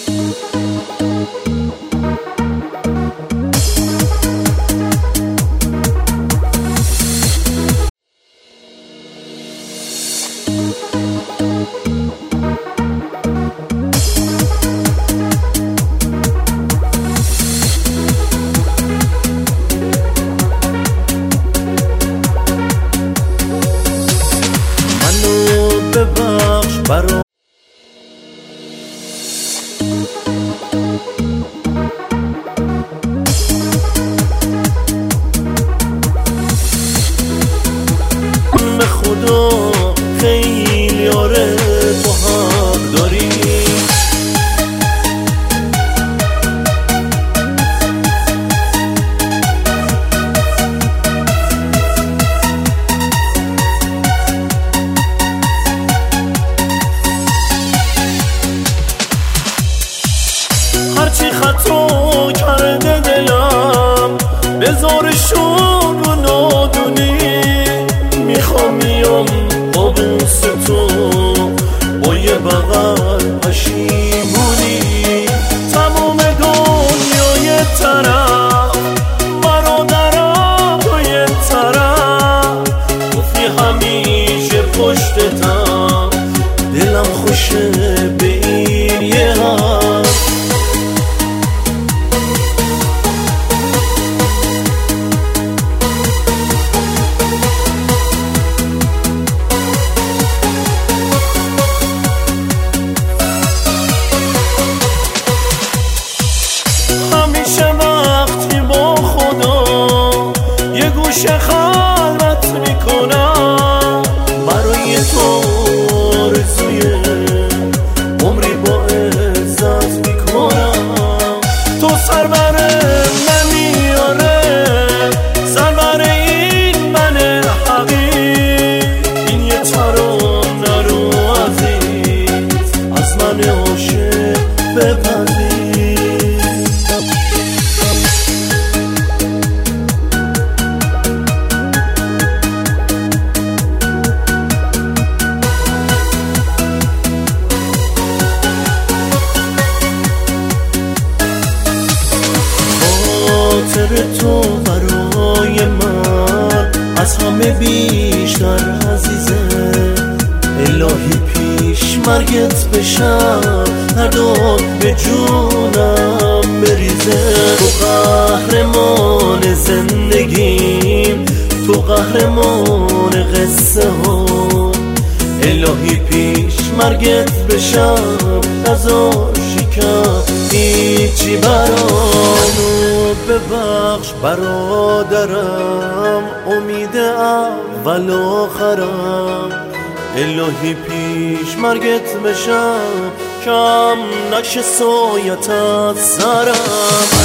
ببخش برا به خدا خیلی آره تو حق داری. هرچی خطا کرده دلم بذارشون رو نادونی، میخوام میام با بوس تو با یه بغل پشیمونی. تمام دنیا یه طرف، برادرم تو یه طرف، گفتی همیشه پشتتم، دلم خوشه به این یه حرف. همیشه وقتی با خدا یه گوشه خلوت میکنم، برای تو آرزوی عمری با عزت میکنم. تو سر برم نمیاره، سر بر این من حقیر، این یه ترانه رو عزیز از من عاشق بپذیر. خاطر تو برای من از همه بیشتر عزیزه، الهی پیش مرگت بشم، هر داد به جونم بریزه. تو قهرمان زندگیم، تو قهرمان قصه ها، الهی پیش مرگت بشم، نذار شکم هیچی برام. ببخش برادرم، امید اول آخرم، الهی پیش مرگت بشم، کم نشه سایت از سرم.